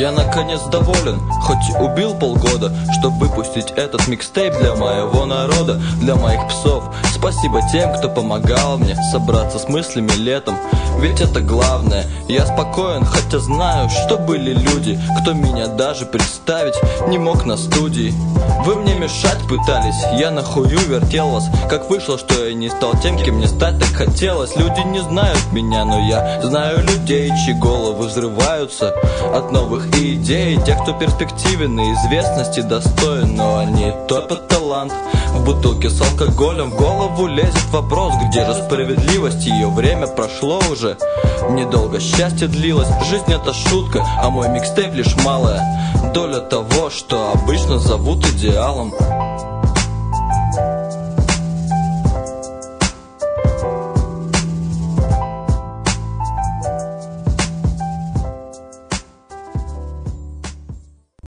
Я наконец доволен, хоть и убил полгода, чтобы выпустить этот микстейп для моего народа, для моих псов. Спасибо тем, кто помогал мне собраться с мыслями летом, ведь это главное. Я спокоен, хотя знаю, что были люди, кто меня даже представить не мог на студии. Вы мне мешать пытались, я на хую вертел вас. Как вышло, что я не стал тем, кем мне стать так хотелось. Люди не знают меня, но я знаю людей, чьи головы взрываются от новых идей. Тех, кто перспективен и известности достоин, но они топят талант в бутылке с алкоголем. В голову лезет вопрос, где же справедливость? Ее время прошло уже, недолго счастье длилось. Жизнь это шутка, а мой микстейп лишь малая доля того, что обычно зовут идеалом.